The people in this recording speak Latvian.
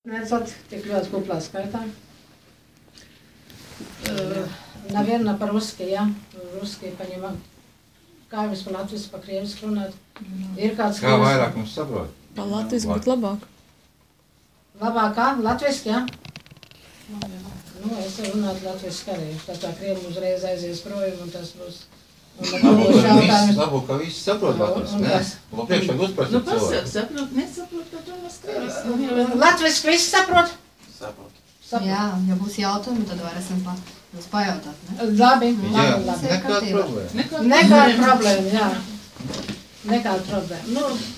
Nesat tik ļoti kuplā skaitā. Наверное, по-русски, ja? Русский понимаю. Kā jums pa latviski, pa krieviski runāt? Ir kāds Kā vairāk mums saprot? Pa latviski būtu labāk. Labāk kā? Latviski, ja? Nu, es varu runāt latviski arī. Tā krievi uzreiz aizies projām un tas būs... Labu, ka visi saprot latviski, ne? Un priekš vajag uzprast Nu, pasaka, saprot, nesaprot, tad runās krieviski. Latviski visi saprot? Saprot. Jā, ja būs jautājumi, tad varēsim jūs pajautāt, ne? Labi, Jā, labi. nekāda problēma. Nekāda problēma, jā. Nekāda problēma. Nu,